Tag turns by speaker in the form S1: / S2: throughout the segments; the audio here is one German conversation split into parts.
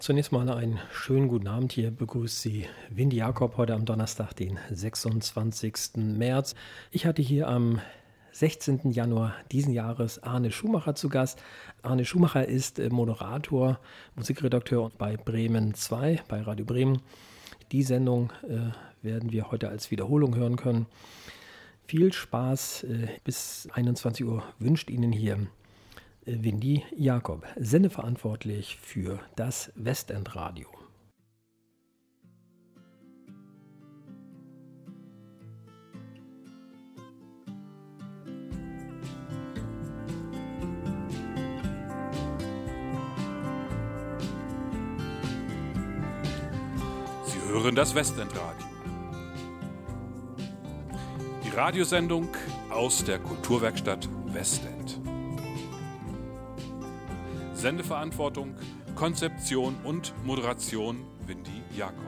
S1: Zunächst mal einen schönen guten Abend. Hier begrüßt Sie Windy Jakob heute am Donnerstag, den 26. März. Ich hatte hier am 16. Januar diesen Jahres Arne Schumacher zu Gast. Arne Schumacher ist Moderator, Musikredakteur bei Bremen 2, bei Radio Bremen. Die Sendung werden wir heute als Wiederholung hören können. Viel Spaß bis 21 Uhr wünscht Ihnen hier Windy Jakob, sendeverantwortlich für das Westendradio.
S2: Sie hören das Westendradio. Die Radiosendung aus der Kulturwerkstatt Westend. Sendeverantwortung, Konzeption und Moderation Windy Jakob.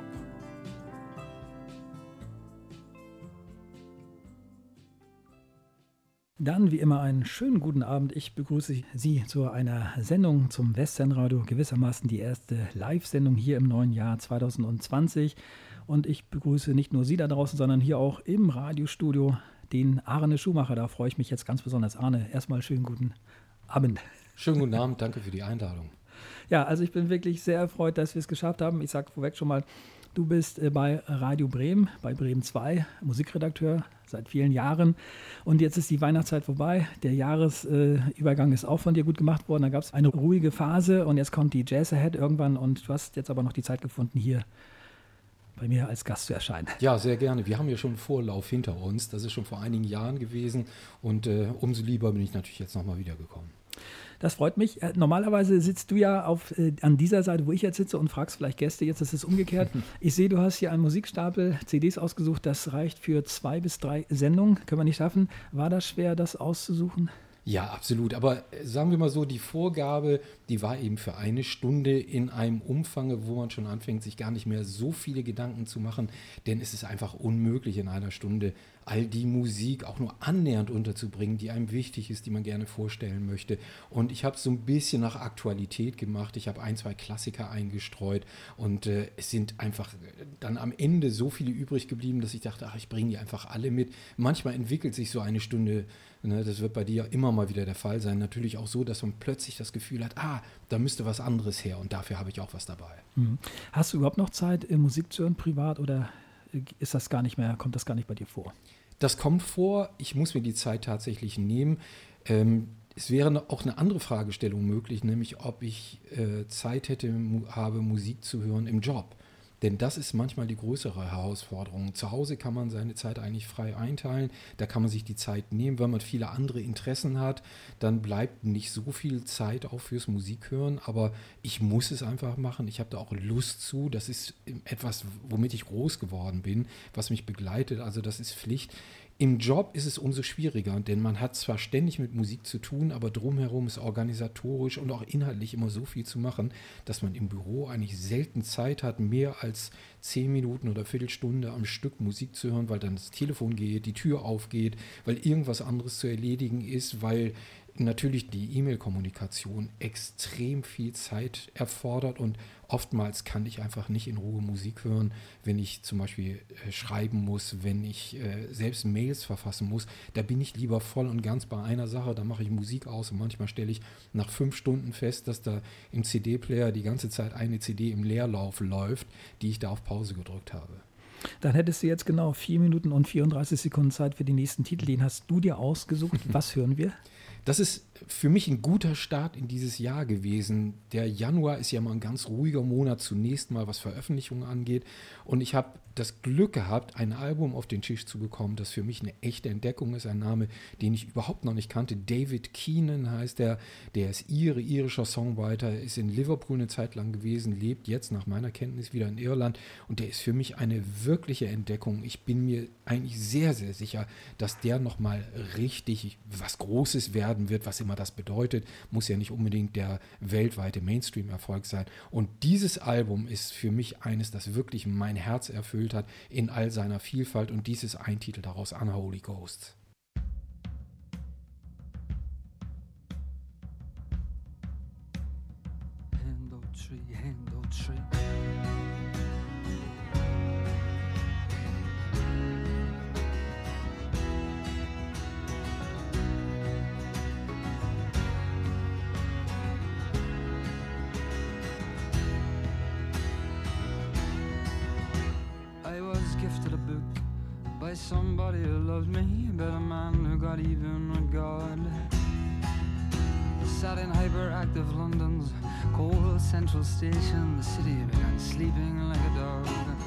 S3: Dann wie immer einen schönen guten Abend. Ich begrüße Sie zu einer Sendung zum Westendradio, gewissermaßen die erste Live-Sendung hier im neuen Jahr 2020. Und ich begrüße nicht nur Sie da draußen, sondern hier auch im Radiostudio den Arne Schumacher. Da freue ich mich jetzt ganz besonders. Arne, erstmal schönen guten Abend.
S4: Schönen guten Abend, danke für die Einladung.
S3: Ja, also ich bin wirklich sehr erfreut, dass wir es geschafft haben. Ich sage vorweg schon mal, du bist bei Radio Bremen, bei Bremen 2, Musikredakteur seit vielen Jahren. Und jetzt ist die Weihnachtszeit vorbei. Der Jahresübergang ist auch von dir gut gemacht worden. Da gab es eine ruhige Phase und jetzt kommt die Jazz Ahead irgendwann. Und du hast jetzt aber noch die Zeit gefunden, hier bei mir als Gast zu erscheinen.
S4: Ja, sehr gerne. Wir haben ja schon einen Vorlauf hinter uns. Das ist schon vor einigen Jahren gewesen. Und umso lieber bin ich natürlich jetzt nochmal wiedergekommen.
S3: Das freut mich. Normalerweise sitzt du ja an dieser Seite, wo ich jetzt sitze und fragst vielleicht Gäste. Jetzt ist es umgekehrt. Ich sehe, du hast hier einen Musikstapel CDs ausgesucht. Das reicht für 2 bis 3 Sendungen. Können wir nicht schaffen. War das schwer, das auszusuchen?
S4: Ja, absolut. Aber sagen wir mal so, die Vorgabe, die war eben für eine Stunde in einem Umfang, wo man schon anfängt, sich gar nicht mehr so viele Gedanken zu machen. Denn es ist einfach unmöglich, in einer Stunde all die Musik auch nur annähernd unterzubringen, die einem wichtig ist, die man gerne vorstellen möchte. Und ich habe es so ein bisschen nach Aktualität gemacht. Ich habe 1, 2 Klassiker eingestreut. Und es sind einfach dann am Ende so viele übrig geblieben, dass ich dachte, ach, ich bringe die einfach alle mit. Manchmal entwickelt sich so eine Stunde, ne, das wird bei dir immer mal wieder der Fall sein. Natürlich auch so, dass man plötzlich das Gefühl hat, da müsste was anderes her und dafür habe ich auch was dabei.
S3: Hast du überhaupt noch Zeit, Musik zu hören privat oder ist das gar nicht mehr, kommt das gar nicht bei dir vor?
S4: Das kommt vor. Ich muss mir die Zeit tatsächlich nehmen. Es wäre auch eine andere Fragestellung möglich, nämlich ob ich Zeit habe, Musik zu hören im Job. Denn das ist manchmal die größere Herausforderung. Zu Hause kann man seine Zeit eigentlich frei einteilen. Da kann man sich die Zeit nehmen. Wenn man viele andere Interessen hat, dann bleibt nicht so viel Zeit auch fürs Musikhören. Aber ich muss es einfach machen. Ich habe da auch Lust zu. Das ist etwas, womit ich groß geworden bin, was mich begleitet. Also das ist Pflicht. Im Job ist es umso schwieriger, denn man hat zwar ständig mit Musik zu tun, aber drumherum ist organisatorisch und auch inhaltlich immer so viel zu machen, dass man im Büro eigentlich selten Zeit hat, mehr als 10 Minuten oder Viertelstunde am Stück Musik zu hören, weil dann das Telefon geht, die Tür aufgeht, weil irgendwas anderes zu erledigen ist, weil natürlich die E-Mail-Kommunikation extrem viel Zeit erfordert und oftmals kann ich einfach nicht in Ruhe Musik hören, wenn ich zum Beispiel schreiben muss, wenn ich selbst Mails verfassen muss. Da bin ich lieber voll und ganz bei einer Sache, da mache ich Musik aus und manchmal stelle ich nach 5 Stunden fest, dass da im CD-Player die ganze Zeit eine CD im Leerlauf läuft, die ich da auf Pause gedrückt habe.
S3: Dann hättest du jetzt genau 4 Minuten und 34 Sekunden Zeit für den nächsten Titel. Den hast du dir ausgesucht. Was hören wir?
S4: Das ist für mich ein guter Start in dieses Jahr gewesen. Der Januar ist ja mal ein ganz ruhiger Monat zunächst mal, was Veröffentlichungen angeht. Und ich habe das Glück gehabt, ein Album auf den Tisch zu bekommen, das für mich eine echte Entdeckung ist. Ein Name, den ich überhaupt noch nicht kannte. David Keenan heißt der. Der ist irischer Songwriter, ist in Liverpool eine Zeit lang gewesen, lebt jetzt nach meiner Kenntnis wieder in Irland. Und der ist für mich eine wirkliche Entdeckung. Ich bin mir eigentlich sehr, sehr sicher, dass der nochmal richtig was Großes werden wird, was immer das bedeutet. Muss ja nicht unbedingt der weltweite Mainstream-Erfolg sein. Und dieses Album ist für mich eines, das wirklich mein Herz erfüllt hat in all seiner Vielfalt. Und dies ist ein Titel daraus, Unholy Ghosts.
S5: Hand or tree, poetry. I was gifted a book by somebody who loved me, a better man who got even with God. Sat in hyperactive London's cold central station, the city began sleeping like a dog.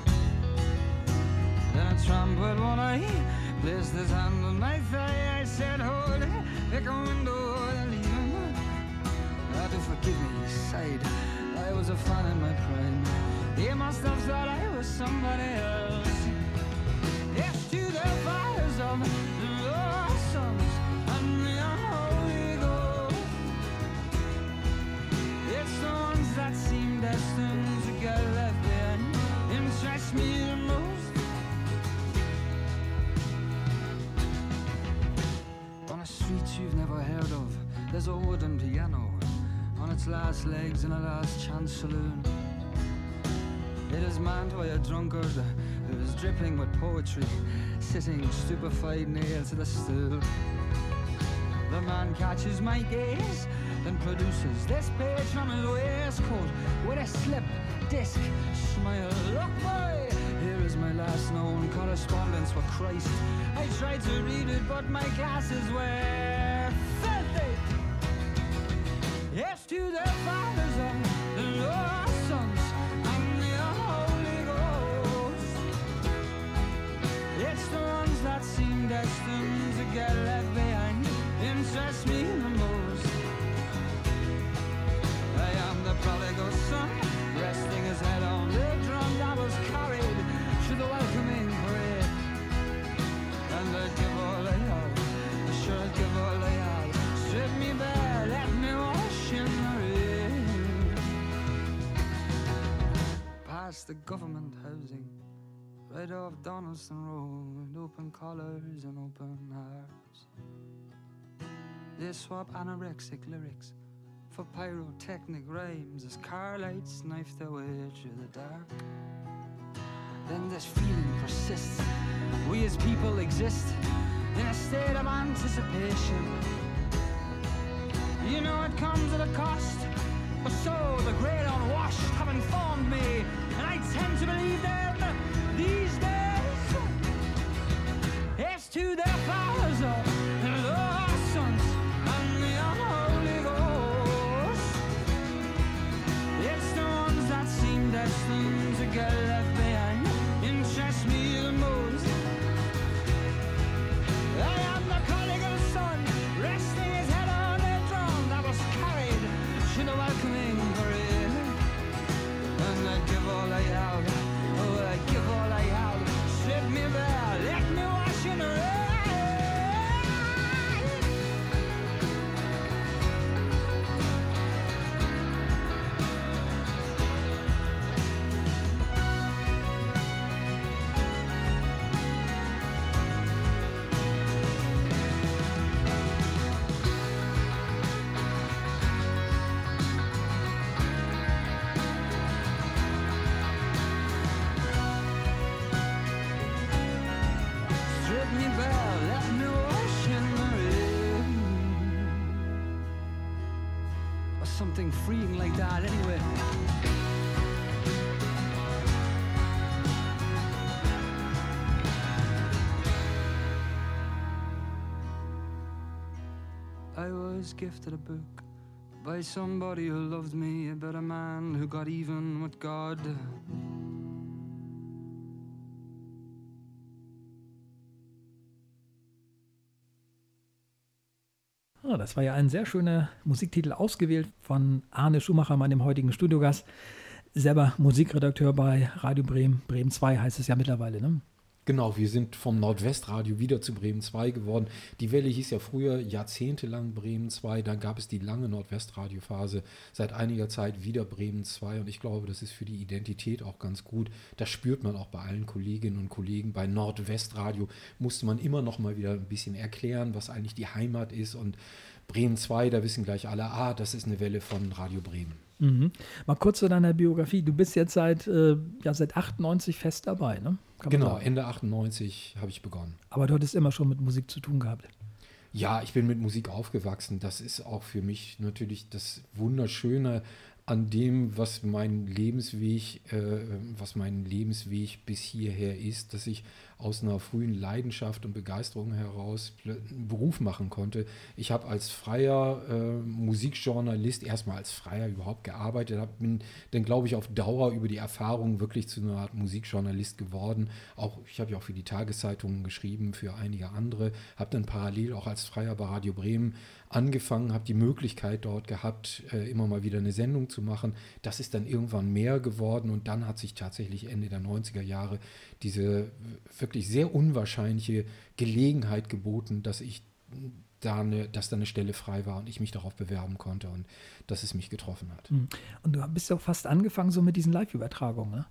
S5: Then a tramp one eye placed his hand on my thigh. I said, hold it, pick a window and leave him. To forgive me, he sighed. I was a fan in my prime. He must have thought I was somebody else. Yes, to the fires of the Lord's sons and the unholy ghost. It's the ones that seem destined to get left behind interest me the most. On a street you've never heard of, there's a wooden piano on its last legs in a last chance saloon. It is manned by a drunkard who is dripping with poetry, sitting stupefied near to the stool. The man catches my gaze, then produces this page from his waistcoat with a slip disc smile. Look, boy, here is my last known correspondence with Christ. I tried to read it, but my glasses were filthy. Yes, to the fathers of the Lord's sons and the unholy ghost. It's the ones that seem destined to get left behind interest me the most. I am the prodigal son, resting his head on the drum that was carried to the welcoming parade. And I'd give all I have, I sure I'd give all I have. Strip me bare, let me wash in the rain. Past the government housing, right off Donaldson Road, open collars and open hearts. They swap anorexic lyrics for pyrotechnic rhymes as car lights knife their way through the dark. Then this feeling persists. We as people exist in a state of anticipation. You know it comes at a cost, but so the great unwashed have informed me, and I tend to believe them these days. It's to their fathers and their sons and the unholy ghost. It's the ones that seem destined to get left behind interest me the most. I am the prodigal son, resting his head on a drum that was carried to the welcoming parade. And I give all I have, oh, I give all I have. Strip me bare, let me wash in the rain. Strip me bare, let me wash in the rain. Or something freeing like that anyway. I was gifted a book by somebody who loved me, a better man who got even with God.
S3: Ah, das war ja ein sehr schöner Musiktitel, ausgewählt von Arne Schumacher, meinem heutigen Studiogast. Selber Musikredakteur bei Radio Bremen. Bremen 2 heißt es ja mittlerweile, ne?
S4: Genau, wir sind vom Nordwestradio wieder zu Bremen 2 geworden. Die Welle hieß ja früher jahrzehntelang Bremen 2, dann gab es die lange Nordwestradio-Phase, seit einiger Zeit wieder Bremen 2 und ich glaube, das ist für die Identität auch ganz gut. Das spürt man auch bei allen Kolleginnen und Kollegen. Bei Nordwestradio musste man immer noch mal wieder ein bisschen erklären, was eigentlich die Heimat ist und Bremen 2, da wissen gleich alle, das ist eine Welle von Radio Bremen.
S3: Mhm. Mal kurz zu deiner Biografie. Du bist jetzt seit 98 fest dabei, ne? Kann man
S4: Genau,
S3: sagen.
S4: Ende 98 habe ich begonnen.
S3: Aber du hattest immer schon mit Musik zu tun gehabt.
S4: Ja, ich bin mit Musik aufgewachsen. Das ist auch für mich natürlich das Wunderschöne an dem, was meinen Lebensweg bis hierher ist, dass ich aus einer frühen Leidenschaft und Begeisterung heraus einen Beruf machen konnte. Ich habe als freier Musikjournalist erstmal als Freier überhaupt gearbeitet, bin dann, glaube ich, auf Dauer über die Erfahrung wirklich zu einer Art Musikjournalist geworden. Ich habe ja auch für die Tageszeitungen geschrieben, für einige andere, habe dann parallel auch als Freier bei Radio Bremen angefangen, habe die Möglichkeit dort gehabt, immer mal wieder eine Sendung zu machen. Das ist dann irgendwann mehr geworden und dann hat sich tatsächlich Ende der 90er Jahre diese wirklich sehr unwahrscheinliche Gelegenheit geboten, dass da eine Stelle frei war und ich mich darauf bewerben konnte und dass es mich getroffen hat.
S3: Und du bist ja auch fast angefangen so mit diesen Live-Übertragungen, ne?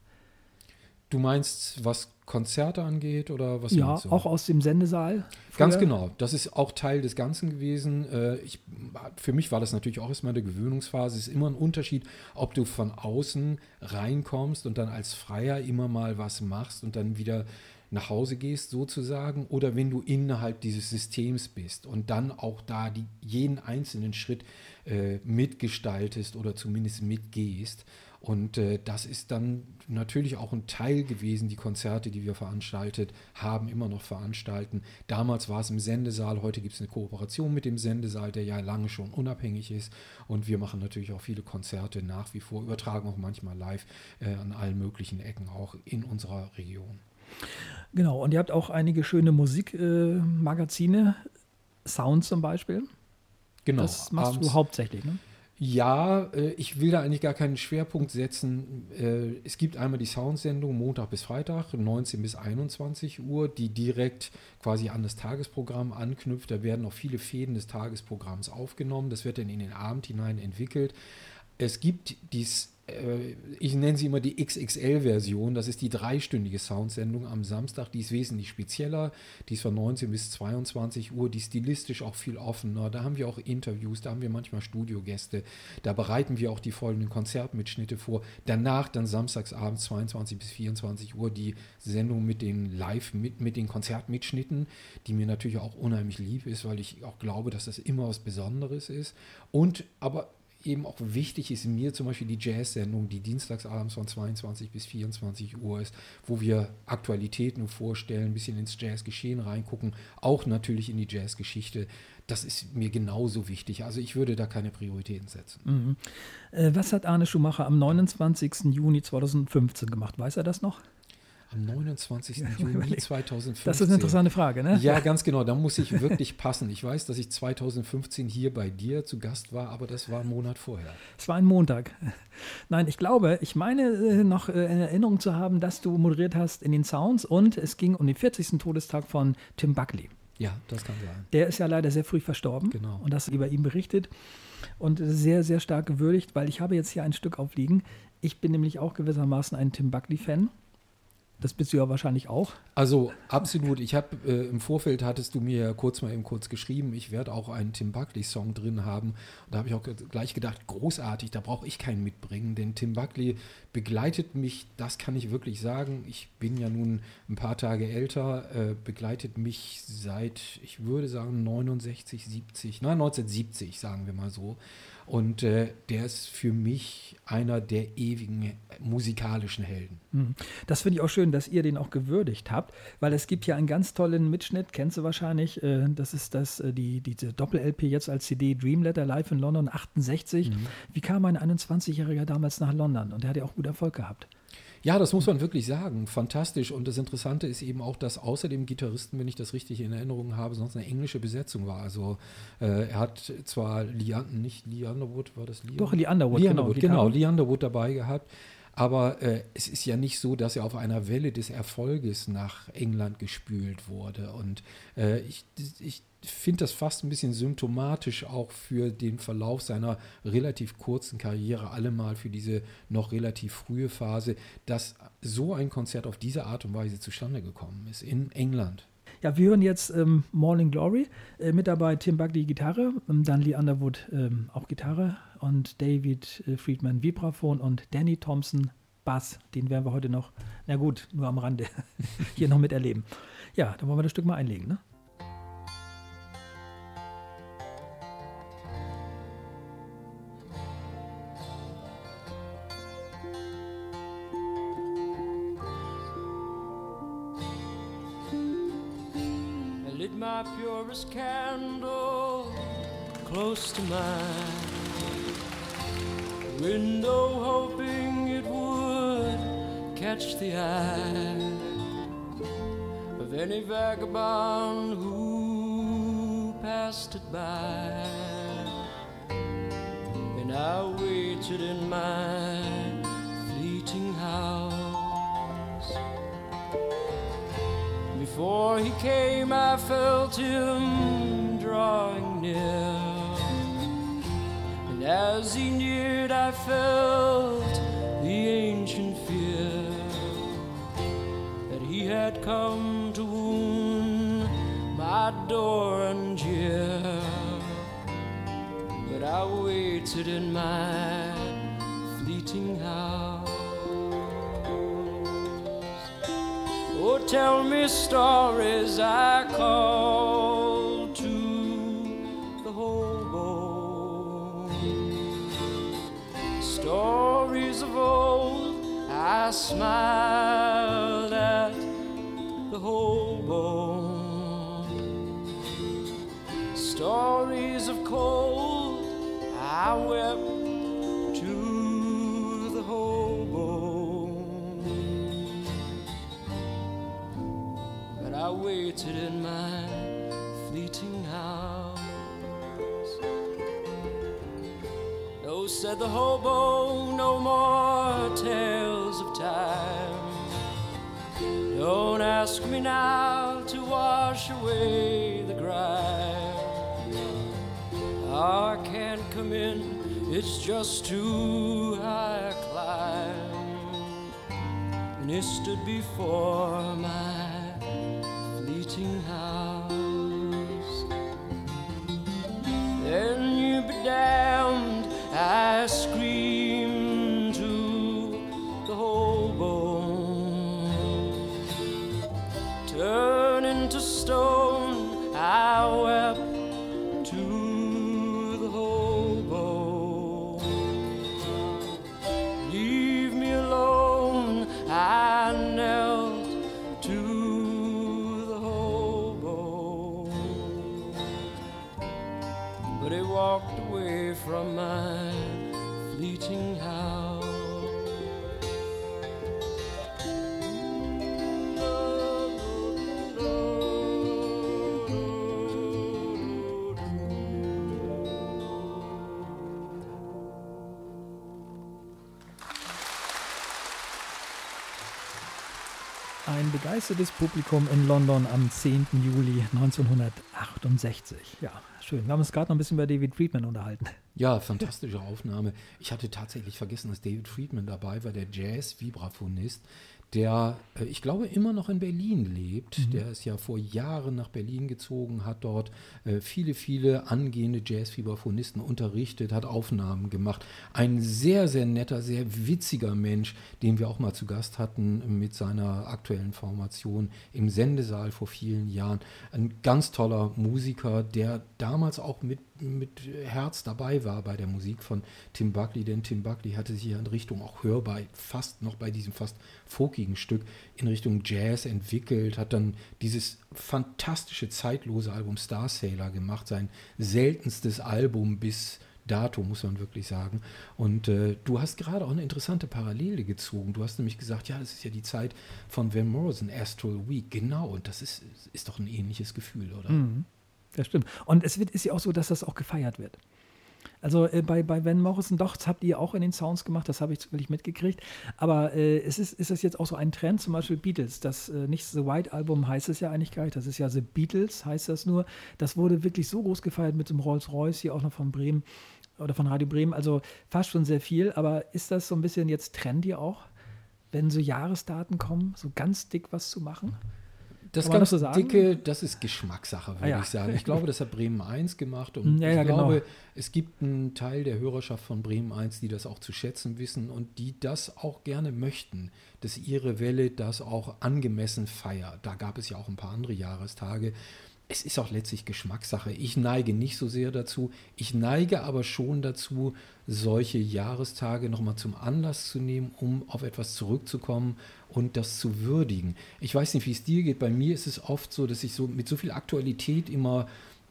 S4: Du meinst, was Konzerte angeht oder was
S3: Ja,
S4: meinst du?
S3: auch aus dem Sendesaal.
S4: Ganz
S3: früher?
S4: genau. Das ist auch Teil des Ganzen gewesen. Für mich war das natürlich auch erstmal eine Gewöhnungsphase. Es ist immer ein Unterschied, ob du von außen reinkommst und dann als Freier immer mal was machst und dann wieder nach Hause gehst sozusagen oder wenn du innerhalb dieses Systems bist und dann auch da jeden einzelnen Schritt mitgestaltest oder zumindest mitgehst. Und das ist dann natürlich auch ein Teil gewesen, die Konzerte, die wir veranstaltet haben, immer noch veranstalten. Damals war es im Sendesaal, heute gibt es eine Kooperation mit dem Sendesaal, der ja lange schon unabhängig ist. Und wir machen natürlich auch viele Konzerte nach wie vor, übertragen auch manchmal live an allen möglichen Ecken, auch in unserer Region.
S3: Genau, und ihr habt auch einige schöne Musikmagazine, Sound zum Beispiel.
S4: Genau.
S3: Das machst
S4: abends,
S3: du hauptsächlich, ne?
S4: Ja, ich will da eigentlich gar keinen Schwerpunkt setzen. Es gibt einmal die Soundsendung Montag bis Freitag, 19 bis 21 Uhr, die direkt quasi an das Tagesprogramm anknüpft. Da werden auch viele Fäden des Tagesprogramms aufgenommen. Das wird dann in den Abend hinein entwickelt. Es gibt ich nenne sie immer die XXL-Version, das ist die 3-stündige Soundsendung am Samstag, die ist wesentlich spezieller, die ist von 19 bis 22 Uhr, die ist stilistisch auch viel offener, da haben wir auch Interviews, da haben wir manchmal Studiogäste, da bereiten wir auch die folgenden Konzertmitschnitte vor, danach dann samstagsabends 22 bis 24 Uhr die Sendung mit den mit den Konzertmitschnitten, die mir natürlich auch unheimlich lieb ist, weil ich auch glaube, dass das immer was Besonderes ist und aber eben auch wichtig ist mir zum Beispiel die Jazz-Sendung, die dienstagsabends von 22 bis 24 Uhr ist, wo wir Aktualitäten vorstellen, ein bisschen ins Jazzgeschehen reingucken, auch natürlich in die Jazzgeschichte. Das ist mir genauso wichtig. Also ich würde da keine Prioritäten setzen.
S3: Mhm. Was hat Arne Schumacher am 29. Juni 2015 gemacht? Weiß er das noch?
S4: Am 29. Juni 2015.
S3: Das ist eine interessante Frage, ne?
S4: Ja, ganz genau. Da muss ich wirklich passen. Ich weiß, dass ich 2015 hier bei dir zu Gast war, aber das war ein Monat vorher.
S3: Es war ein Montag. Nein, ich meine noch in Erinnerung zu haben, dass du moderiert hast in den Sounds und es ging um den 40. Todestag von Tim Buckley.
S4: Ja, das kann sein.
S3: Der ist ja leider sehr früh verstorben.
S4: Genau.
S3: Und das über ihn berichtet und sehr, sehr stark gewürdigt, weil ich habe jetzt hier ein Stück aufliegen. Ich bin nämlich auch gewissermaßen ein Tim Buckley-Fan. Das bist du ja wahrscheinlich auch.
S4: Also absolut. Ich habe im Vorfeld hattest du mir ja kurz geschrieben, ich werde auch einen Tim Buckley-Song drin haben. Und da habe ich auch gleich gedacht, großartig, da brauche ich keinen mitbringen, denn Tim Buckley begleitet mich, das kann ich wirklich sagen. Ich bin ja nun ein paar Tage älter, begleitet mich seit, ich würde sagen, 1970, sagen wir mal so. Und der ist für mich einer der ewigen musikalischen Helden.
S3: Das finde ich auch schön, dass ihr den auch gewürdigt habt, weil es gibt ja einen ganz tollen Mitschnitt, kennst du wahrscheinlich, das ist diese Doppel-LP jetzt als CD, Dream Letter Live in London 68. Wie kam ein 21-Jähriger damals nach London? Und der hat ja auch gut Erfolg gehabt.
S4: Ja, das muss man wirklich sagen. Fantastisch. Und das Interessante ist eben auch, dass außer dem Gitarristen, wenn ich das richtig in Erinnerung habe, sonst eine englische Besetzung war. Also er hat zwar Lee Underwood, war das Lee?
S3: Doch, Lee Underwood,
S4: genau, Lee Underwood dabei gehabt. Aber es ist ja nicht so, dass er auf einer Welle des Erfolges nach England gespült wurde. Und ich finde das fast ein bisschen symptomatisch auch für den Verlauf seiner relativ kurzen Karriere, allemal für diese noch relativ frühe Phase, dass so ein Konzert auf diese Art und Weise zustande gekommen ist in England.
S3: Ja, wir hören jetzt Morning Glory, mit dabei Tim Buckley Gitarre, dann Lee Underwood auch Gitarre und David Friedman Vibraphon und Danny Thompson Bass. Den werden wir heute noch, na gut, nur am Rande hier noch miterleben. Ja, dann wollen wir das Stück mal einlegen, ne?
S6: My purest candle close to mine, window hoping it would catch the eye of any vagabond who passed it by. And I waited in my fleeting house. Before he came, I felt him drawing near, and as he neared, I felt the ancient fear that he had come to wound my door and jeer. But I waited in my fleeting house. Oh, tell me stories, I call to the hobo. Stories of old, I smiled at the hobo. Stories of cold, I wept to the hobo. I waited in my fleeting house. No, said the hobo, no more tales of time. Don't ask me now to wash away the grime. I can't come in, it's just too high a climb. And he stood before my fleeting house. Then you be damned, I screamed to the hobo. Turn into stone, I wept to the hobo. Leave me alone, I knelt to but he walked away from my fleeting house.
S3: Ein begeistertes Publikum in London am 10. Juli 1968. Ja, schön. Wir haben uns gerade noch ein bisschen über David Friedman unterhalten.
S4: Ja, fantastische Aufnahme. Ich hatte tatsächlich vergessen, dass David Friedman dabei war, der Jazz-Vibraphonist, der, ich glaube, immer noch in Berlin lebt. Mhm. Der ist ja vor Jahren nach Berlin gezogen, hat dort viele angehende Jazz-Vibraphonisten unterrichtet, hat Aufnahmen gemacht. Ein sehr, sehr netter, sehr witziger Mensch, den wir auch mal zu Gast hatten mit seiner aktuellen Formation im Sendesaal vor vielen Jahren. Ein ganz toller Musiker, der damals auch mit Herz dabei war bei der Musik von Tim Buckley, denn Tim Buckley hatte sich ja in Richtung auch hörbar, fast noch bei diesem fast folkigen Stück, in Richtung Jazz entwickelt, hat dann dieses fantastische, zeitlose Album Star Sailor gemacht, sein seltenstes Album bis dato, muss man wirklich sagen. Und du hast gerade auch eine interessante Parallele gezogen. Du hast nämlich gesagt, ja, das ist ja die Zeit von Van Morrison, Astral Week. Genau, und das ist doch ein ähnliches Gefühl, oder?
S3: Mhm. Das stimmt. Und es ist ja auch so, dass das auch gefeiert wird. Also bei Van Morrison, doch, das habt ihr auch in den Sounds gemacht, das habe ich zufällig mitgekriegt. Aber ist das jetzt auch so ein Trend, zum Beispiel Beatles, das nicht The White Album heißt es ja eigentlich gar nicht, das ist ja The Beatles, heißt das nur. Das wurde wirklich so groß gefeiert mit dem Rolls-Royce, hier auch noch von Bremen oder von Radio Bremen, also fast schon sehr viel. Aber ist das so ein bisschen jetzt trendy auch, wenn so Jahresdaten kommen, so ganz dick was zu machen?
S4: Das
S3: Kann man
S4: ganz
S3: das so sagen?
S4: Dicke, das ist Geschmackssache, würde
S3: ja.
S4: ich sagen. Ich glaube, das hat Bremen 1 gemacht und
S3: Ja, ja,
S4: ich glaube,
S3: genau.
S4: es gibt einen Teil der Hörerschaft von Bremen 1, die das auch zu schätzen wissen und die das auch gerne möchten, dass ihre Welle das auch angemessen feiert. Da gab es ja auch ein paar andere Jahrestage. Es ist auch letztlich Geschmackssache. Ich neige nicht so sehr dazu. Ich neige aber schon dazu, solche Jahrestage nochmal zum Anlass zu nehmen, um auf etwas zurückzukommen und das zu würdigen. Ich weiß nicht, wie es dir geht. Bei mir ist es oft so, dass ich so mit so viel Aktualität immer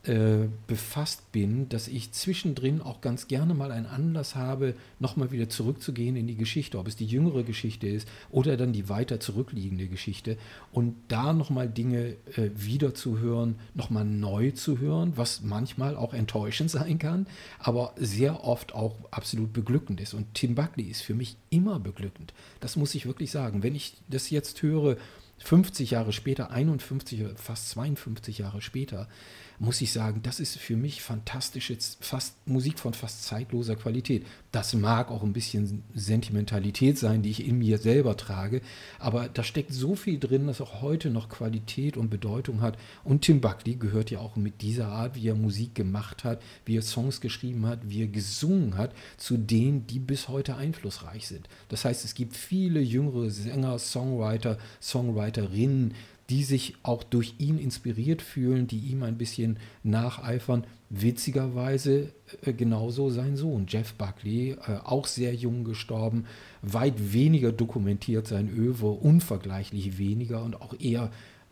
S4: befasst bin, dass ich zwischendrin auch ganz gerne mal einen Anlass habe, nochmal wieder zurückzugehen in die Geschichte, ob es die jüngere Geschichte ist oder dann die weiter zurückliegende Geschichte und da nochmal Dinge wieder zu hören, nochmal neu zu hören, was manchmal auch enttäuschend sein kann, aber sehr oft auch absolut beglückend ist. Und Tim Buckley ist für mich immer beglückend. Das muss ich wirklich sagen. Wenn ich das jetzt höre, 50 Jahre später, 51, fast 52 Jahre später, muss ich sagen, das ist für mich fantastische, Musik von fast zeitloser Qualität. Das mag auch ein bisschen Sentimentalität sein, die ich in mir selber trage, aber da steckt so viel drin, dass auch heute noch Qualität und Bedeutung hat. Und Tim Buckley gehört ja auch mit dieser Art, wie er Musik gemacht hat, wie er Songs geschrieben hat, wie er gesungen hat, zu denen, die bis heute einflussreich sind. Das heißt, es gibt viele jüngere Sänger, Songwriter, Songwriterinnen, die sich auch durch ihn inspiriert fühlen, die ihm ein bisschen nacheifern. Witzigerweise genauso sein Sohn, Jeff Buckley, auch sehr jung gestorben, weit weniger dokumentiert sein Öwe, unvergleichlich weniger und auch eher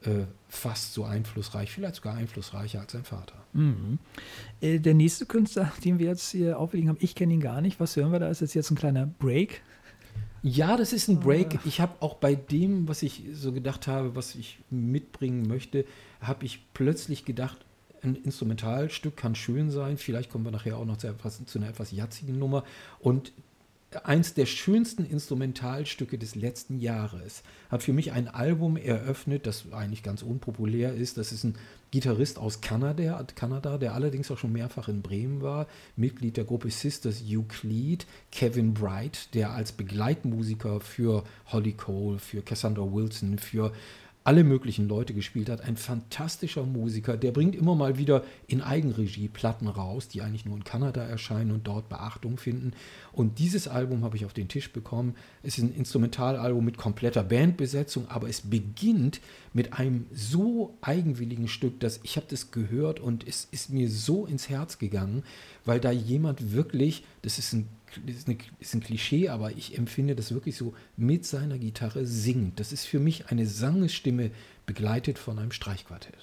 S4: fast so einflussreich, vielleicht sogar einflussreicher als sein Vater.
S3: Mhm. Der nächste Künstler, den wir jetzt hier aufgelegt haben, ich kenne ihn gar nicht. Was hören wir da? Ist jetzt ein kleiner Break?
S4: Ja, das ist ein Break. Ich habe auch bei dem, was ich so gedacht habe, was ich mitbringen möchte, habe ich plötzlich gedacht, ein Instrumentalstück kann schön sein. Vielleicht kommen wir nachher auch noch zu einer etwas jatzigen Nummer. Und eins der schönsten Instrumentalstücke des letzten Jahres hat für mich ein Album eröffnet, das eigentlich ganz unpopulär ist. Das ist ein Gitarrist aus Kanada, der allerdings auch schon mehrfach in Bremen war, Mitglied der Gruppe Sisters Euclid, Kevin Bright, der als Begleitmusiker für Holly Cole, für Cassandra Wilson, für alle möglichen Leute gespielt hat. Ein fantastischer Musiker, der bringt immer mal wieder in Eigenregie Platten raus, die eigentlich nur in Kanada erscheinen und dort Beachtung finden. Und dieses Album habe ich auf den Tisch bekommen. Es ist ein Instrumentalalbum mit kompletter Bandbesetzung, aber es beginnt mit einem so eigenwilligen Stück, dass ich habe das gehört und es ist mir so ins Herz gegangen, weil da jemand wirklich, das ist ein Klischee, aber ich empfinde das wirklich so, mit seiner Gitarre singt. Das ist für mich eine Sangesstimme, begleitet von einem Streichquartett.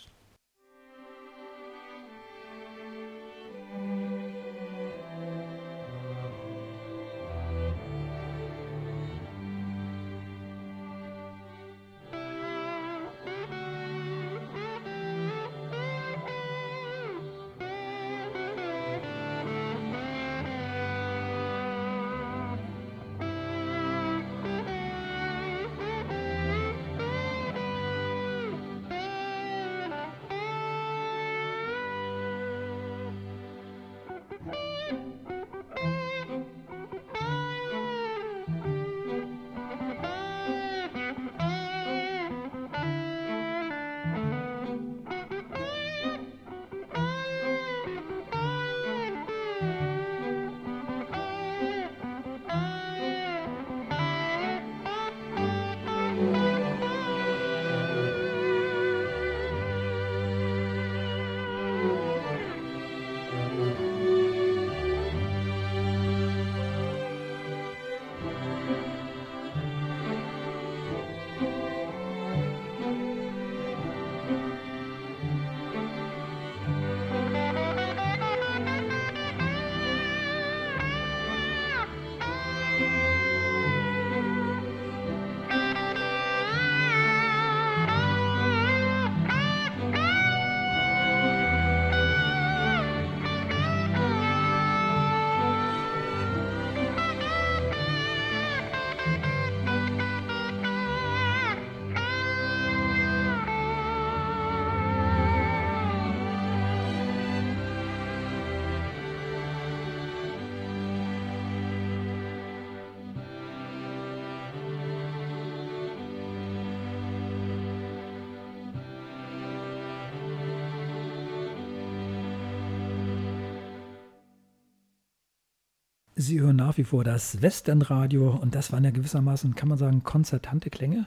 S3: Sie hören nach wie vor das Westernradio und das waren ja gewissermaßen, kann man sagen, konzertante Klänge?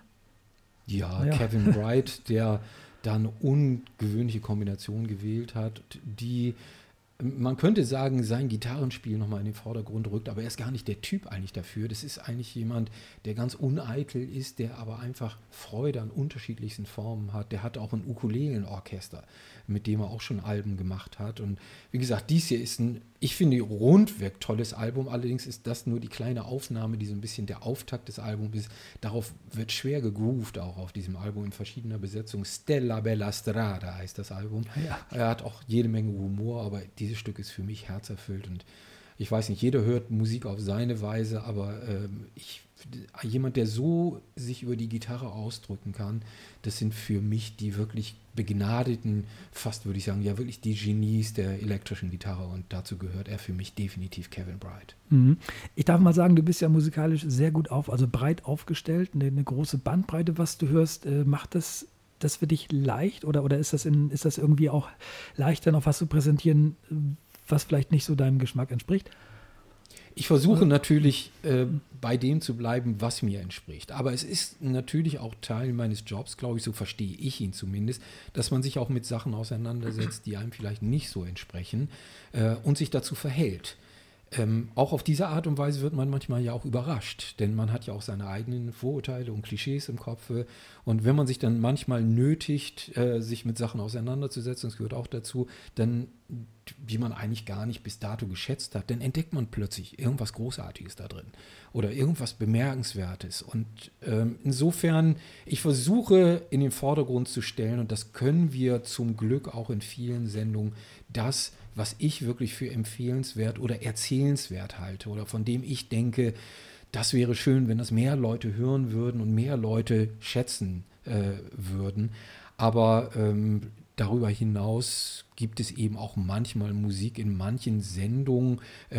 S4: Ja, Kevin Bright, der da eine ungewöhnliche Kombination gewählt hat, die, man könnte sagen, sein Gitarrenspiel nochmal in den Vordergrund rückt, aber er ist gar nicht der Typ eigentlich dafür. Das ist eigentlich jemand, der ganz uneitel ist, der aber einfach Freude an unterschiedlichsten Formen hat. Der hat auch ein Ukulelenorchester, mit dem er auch schon Alben gemacht hat. Und wie gesagt, dies hier ist ich finde, rundweg tolles Album. Allerdings ist das nur die kleine Aufnahme, die so ein bisschen der Auftakt des Albums ist. Darauf wird schwer gegroovt, auch auf diesem Album in verschiedener Besetzung. Stella Bella Strada heißt das Album. Ja. Er hat auch jede Menge Humor, aber dieses Stück ist für mich herzerfüllt. Und ich weiß nicht, jeder hört Musik auf seine Weise, aber jemand, der so sich über die Gitarre ausdrücken kann, das sind für mich die wirklich begnadeten, fast würde ich sagen, ja wirklich die Genies der elektrischen Gitarre, und dazu gehört er für mich definitiv Kevin Bright.
S3: Ich darf mal sagen, du bist ja musikalisch sehr gut also breit aufgestellt, eine große Bandbreite, was du hörst. Macht das für dich leicht oder ist das irgendwie auch leichter, noch was zu präsentieren, was vielleicht nicht so deinem Geschmack entspricht?
S4: Ich versuche natürlich bei dem zu bleiben, was mir entspricht. Aber es ist natürlich auch Teil meines Jobs, glaube ich, so verstehe ich ihn zumindest, dass man sich auch mit Sachen auseinandersetzt, die einem vielleicht nicht so entsprechen und sich dazu verhält. Auch auf diese Art und Weise wird man manchmal ja auch überrascht, denn man hat ja auch seine eigenen Vorurteile und Klischees im Kopf. Und wenn man sich dann manchmal nötigt, sich mit Sachen auseinanderzusetzen, das gehört auch dazu, dann, die man eigentlich gar nicht bis dato geschätzt hat, dann entdeckt man plötzlich irgendwas Großartiges da drin oder irgendwas Bemerkenswertes. Und insofern, ich versuche in den Vordergrund zu stellen, und das können wir zum Glück auch in vielen Sendungen, das, was ich wirklich für empfehlenswert oder erzählenswert halte oder von dem ich denke, das wäre schön, wenn das mehr Leute hören würden und mehr Leute schätzen würden. Aber darüber hinaus gibt es eben auch manchmal Musik in manchen Sendungen,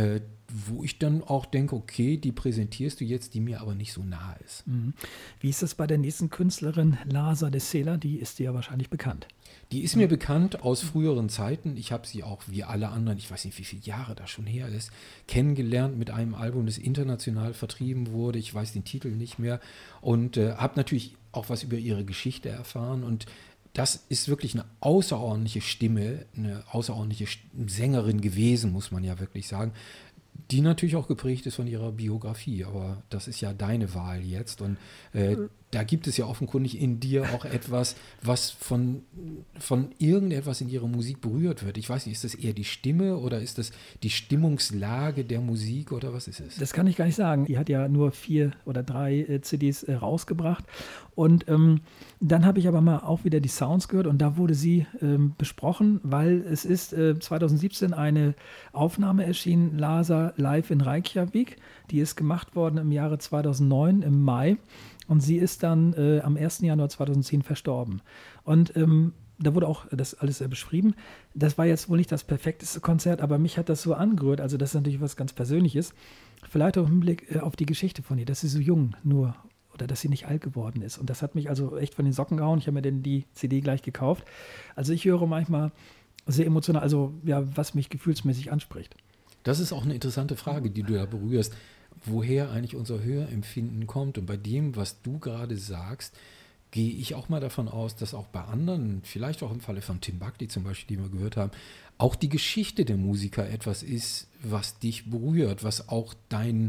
S4: wo ich dann auch denke, okay, die präsentierst du jetzt, die mir aber nicht so nahe ist.
S3: Wie ist das bei der nächsten Künstlerin, Lhasa de Sela? Die ist dir ja wahrscheinlich bekannt.
S4: Die ist mir bekannt aus früheren Zeiten. Ich habe sie auch wie alle anderen, ich weiß nicht, wie viele Jahre das schon her ist, kennengelernt mit einem Album, das international vertrieben wurde. Ich weiß den Titel nicht mehr. Und habe natürlich auch was über ihre Geschichte erfahren. Und das ist wirklich eine außerordentliche Stimme, eine außerordentliche Sängerin gewesen, muss man ja wirklich sagen, die natürlich auch geprägt ist von ihrer Biografie. Aber das ist ja deine Wahl jetzt. Und da gibt es ja offenkundig in dir auch etwas, was von irgendetwas in ihrer Musik berührt wird. Ich weiß nicht, ist das eher die Stimme oder ist das die Stimmungslage der Musik oder was ist es?
S3: Das kann ich gar nicht sagen. Die hat ja nur 4 oder 3 CDs rausgebracht. Und dann habe ich aber mal auch wieder die Sounds gehört und da wurde sie besprochen, weil es ist 2017 eine Aufnahme erschienen, Lhasa live in Reykjavik. Die ist gemacht worden im Jahre 2009 im Mai. Und sie ist dann am 1. Januar 2010 verstorben. Und da wurde auch das alles beschrieben. Das war jetzt wohl nicht das perfekteste Konzert, aber mich hat das so angerührt. Also das ist natürlich was ganz Persönliches. Vielleicht auch im Hinblick auf die Geschichte von ihr, dass sie so jung nur oder dass sie nicht alt geworden ist. Und das hat mich also echt von den Socken gehauen. Ich habe mir denn die CD gleich gekauft. Also ich höre manchmal sehr emotional, also ja, was mich gefühlsmäßig anspricht.
S4: Das ist auch eine interessante Frage, die du da berührst, woher eigentlich unser Hörempfinden kommt. Und bei dem, was du gerade sagst, gehe ich auch mal davon aus, dass auch bei anderen, vielleicht auch im Falle von Timbuktu zum Beispiel, die wir gehört haben, auch die Geschichte der Musiker etwas ist, was dich berührt, was auch deine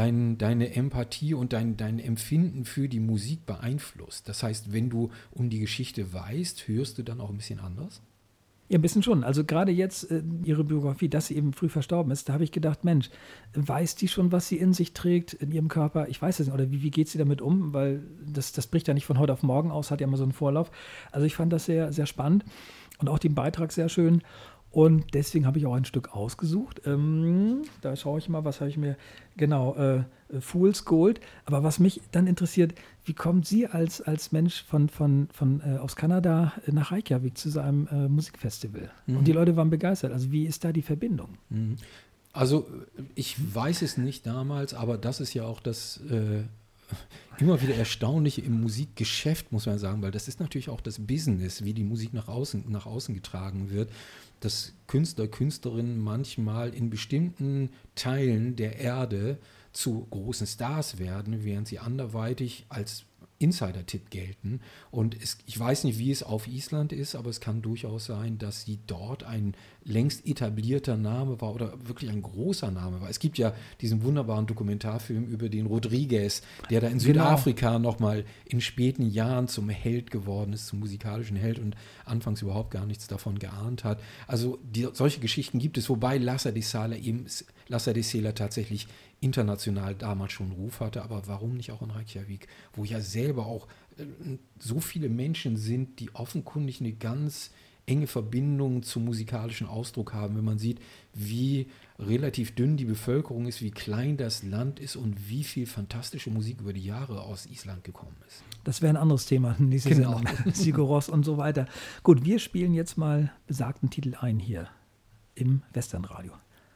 S4: Empathie und dein Empfinden für die Musik beeinflusst. Das heißt, wenn du um die Geschichte weißt, hörst du dann auch ein bisschen anders?
S3: Ja, ein bisschen schon. Also gerade jetzt ihre Biografie, dass sie eben früh verstorben ist, da habe ich gedacht, Mensch, weiß die schon, was sie in sich trägt, in ihrem Körper? Ich weiß es nicht. Oder wie geht sie damit um? Weil das bricht ja nicht von heute auf morgen aus, hat ja immer so einen Vorlauf. Also ich fand das sehr, sehr spannend und auch den Beitrag sehr schön. Und deswegen habe ich auch ein Stück ausgesucht. Da schaue ich mal, was habe ich mir, genau, Fool's Gold. Aber was mich dann interessiert, wie kommt sie als Mensch von aus Kanada nach Reykjavik zu so einem Musikfestival? Und die Leute waren begeistert. Also wie ist da die Verbindung?
S4: Also ich weiß es nicht damals, aber das ist ja auch das, immer wieder erstaunlich im Musikgeschäft, muss man sagen, weil das ist natürlich auch das Business, wie die Musik nach außen getragen wird, dass Künstler, Künstlerinnen manchmal in bestimmten Teilen der Erde zu großen Stars werden, während sie anderweitig als Insider-Tipp gelten. Und ich weiß nicht, wie es auf Island ist, aber es kann durchaus sein, dass sie dort ein längst etablierter Name war oder wirklich ein großer Name war. Es gibt ja diesen wunderbaren Dokumentarfilm über den Rodriguez, der da in Südafrika nochmal in späten Jahren zum Held geworden ist, zum musikalischen Held und anfangs überhaupt gar nichts davon geahnt hat. Also solche Geschichten gibt es, wobei Lhasa de Sela tatsächlich international damals schon Ruf hatte, aber warum nicht auch in Reykjavik, wo ja selber auch so viele Menschen sind, die offenkundig eine ganz enge Verbindung zum musikalischen Ausdruck haben, wenn man sieht, wie relativ dünn die Bevölkerung ist, wie klein das Land ist und wie viel fantastische Musik über die Jahre aus Island gekommen ist.
S3: Das wäre ein anderes Thema, nächste Sendung, Sigur Rós und so weiter. Gut, wir spielen jetzt mal besagten Titel ein hier im Westernradio.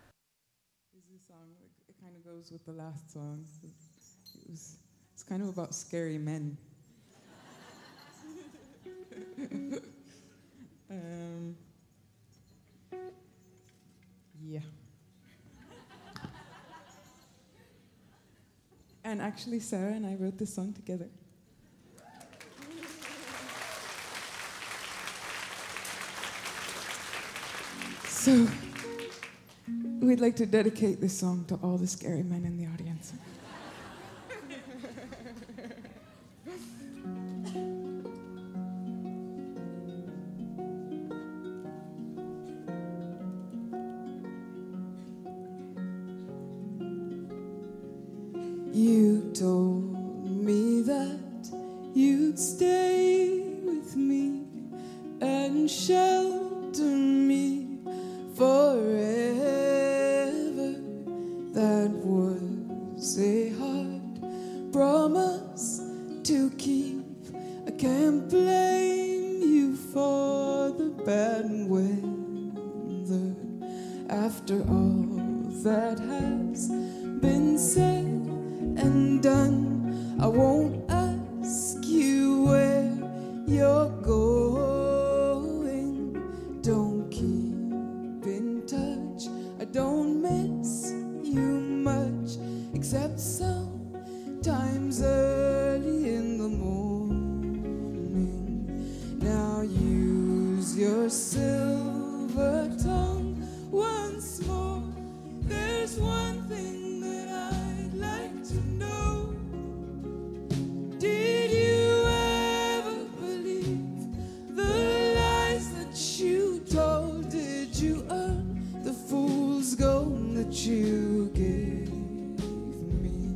S7: With the last song, it's kind of about scary men. Yeah. And actually, Sarah and I wrote this song together. So, we'd like to dedicate this song to all the scary men in the audience. You told me that you'd stay with me and shelter me forever. That was a hard promise to keep. I can't blame you for the bad weather. After all that has been said and done, I won't ask you where you're going. Don't keep in touch. I don't miss you much, except sometimes early in the morning. Now use your silver tongue once more. There's one thing that I'd like to know. Did you ever believe the lies that you told? Did you earn the fool's gold that you gave me?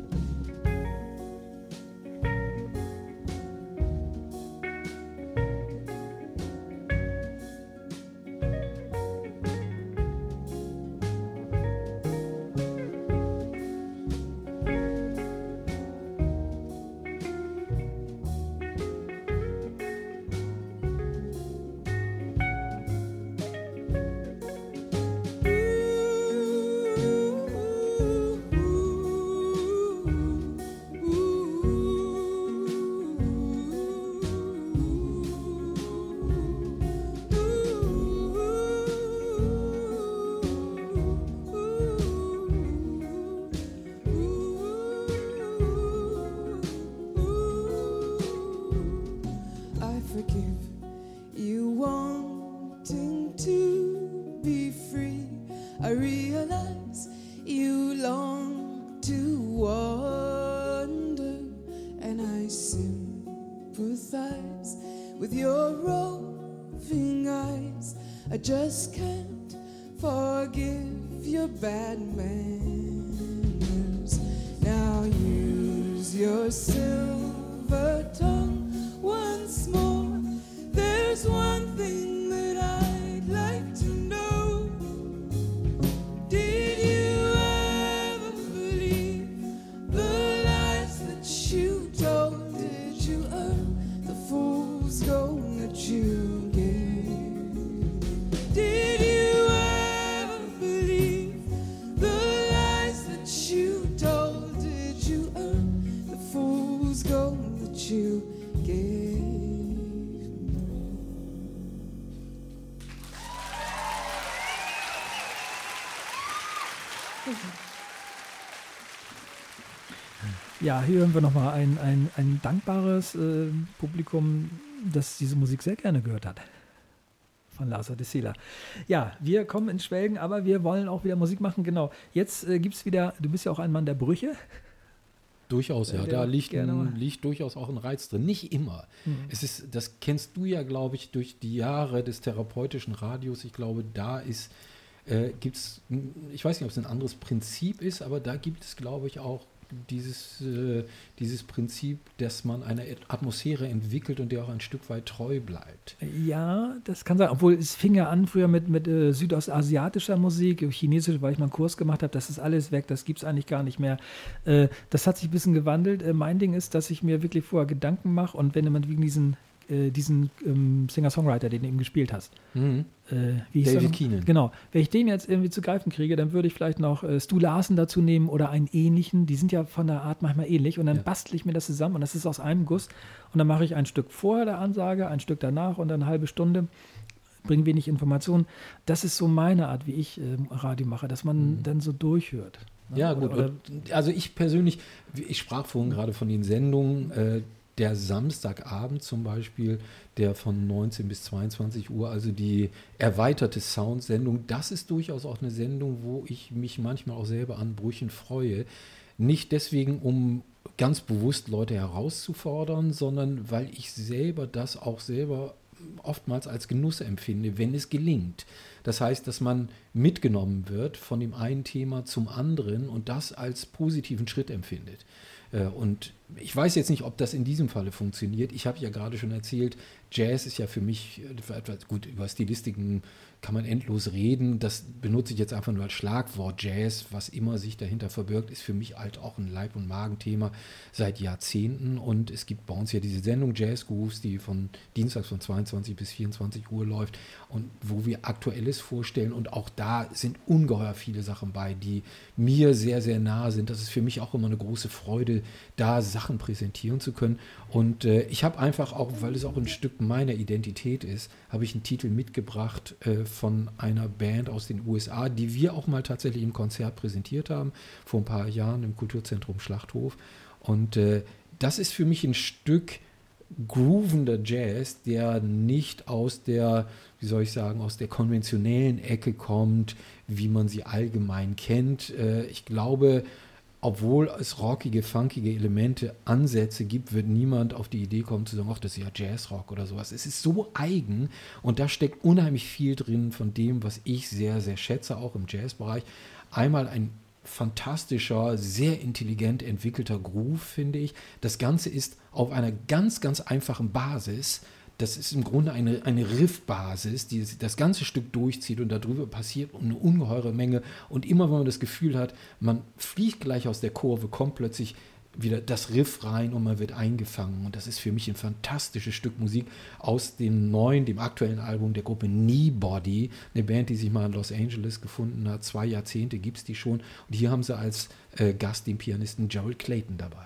S7: I forgive you wanting to be free. I realize you long to wander, and I sympathize with your roving eyes. I just can't forgive your bad manners. Now use your silver tongue once more. There's one thing that I'd like to know. Did you ever believe the lies that you told? Did you earn the fool's gold that you gave? Did you ever believe the lies that you told? Did you earn the that you gave me.
S3: Ja, hier hören wir nochmal ein dankbares Publikum, das diese Musik sehr gerne gehört hat. Von Lazo de Sela. Ja, wir kommen ins Schwelgen, aber wir wollen auch wieder Musik machen. Genau. Jetzt gibt es wieder, du bist ja auch ein Mann der Brüche.
S4: Durchaus, ja. Da liegt
S3: gerne
S4: durchaus auch ein Reiz drin. Nicht immer. Das kennst du ja, glaube ich, durch die Jahre des therapeutischen Radios. Ich glaube, da gibt es, ich weiß nicht, ob es ein anderes Prinzip ist, aber da gibt es, glaube ich, auch dieses Prinzip, dass man eine Atmosphäre entwickelt und der auch ein Stück weit treu bleibt.
S3: Ja, das kann sein. Obwohl es fing ja an früher mit südostasiatischer Musik, chinesisch, weil ich mal einen Kurs gemacht habe. Das ist alles weg, das gibt es eigentlich gar nicht mehr. Das hat sich ein bisschen gewandelt. Mein Ding ist, dass ich mir wirklich vorher Gedanken mache und wenn man wegen diesen Singer-Songwriter, den du eben gespielt hast.
S4: David Keenan.
S3: Genau. Wenn ich den jetzt irgendwie zu greifen kriege, dann würde ich vielleicht noch Stu Larsen dazu nehmen oder einen ähnlichen. Die sind ja von der Art manchmal ähnlich und dann bastle ich mir das zusammen und das ist aus einem Guss und dann mache ich ein Stück vorher der Ansage, ein Stück danach und dann eine halbe Stunde, bringe wenig Informationen. Das ist so meine Art, wie ich Radio mache, dass man dann so durchhört.
S4: Ja, gut. Also ich persönlich, ich sprach vorhin gerade von den Sendungen, der Samstagabend zum Beispiel, der von 19 bis 22 Uhr, also die erweiterte Soundsendung, das ist durchaus auch eine Sendung, wo ich mich manchmal auch selber an Brüchen freue. Nicht deswegen, um ganz bewusst Leute herauszufordern, sondern weil ich das auch selber oftmals als Genuss empfinde, wenn es gelingt. Das heißt, dass man mitgenommen wird von dem einen Thema zum anderen und das als positiven Schritt empfindet. Und ich weiß jetzt nicht, ob das in diesem Falle funktioniert. Ich habe ja gerade schon erzählt, Jazz ist ja für mich, gut, über Stilistiken kann man endlos reden. Das benutze ich jetzt einfach nur als Schlagwort. Jazz, was immer sich dahinter verbirgt, ist für mich halt auch ein Leib- und Magenthema seit Jahrzehnten. Und es gibt bei uns ja diese Sendung Jazz Grooves, die von dienstags von 22 bis 24 Uhr läuft und wo wir Aktuelles vorstellen. Und auch da sind ungeheuer viele Sachen bei, die mir sehr, sehr nahe sind. Das ist für mich auch immer eine große Freude, da Sachen präsentieren zu können. Und ich habe einfach auch, weil es auch ein Stück meiner Identität ist, habe ich einen Titel mitgebracht von einer Band aus den USA, die wir auch mal tatsächlich im Konzert präsentiert haben, vor ein paar Jahren im Kulturzentrum Schlachthof. Und das ist für mich ein Stück groovender Jazz, der nicht aus der, wie soll ich sagen, aus der konventionellen Ecke kommt, wie man sie allgemein kennt. Ich glaube, obwohl es rockige, funkige Elemente, Ansätze gibt, wird niemand auf die Idee kommen zu sagen, ach, das ist ja Jazzrock oder sowas. Es ist so eigen und da steckt unheimlich viel drin von dem, was ich sehr, sehr schätze, auch im Jazzbereich. Einmal ein fantastischer, sehr intelligent entwickelter Groove, finde ich. Das Ganze ist auf einer ganz, ganz einfachen Basis. Das ist im Grunde eine Riffbasis, die das ganze Stück durchzieht und darüber passiert eine ungeheure Menge. Und immer wenn man das Gefühl hat, man fliegt gleich aus der Kurve, kommt plötzlich wieder das Riff rein und man wird eingefangen. Und das ist für mich ein fantastisches Stück Musik aus dem aktuellen Album der Gruppe Kneebody, eine Band, die sich mal in Los Angeles gefunden hat. 2 Jahrzehnte gibt es die schon. Und hier haben sie als Gast den Pianisten Gerald Clayton dabei.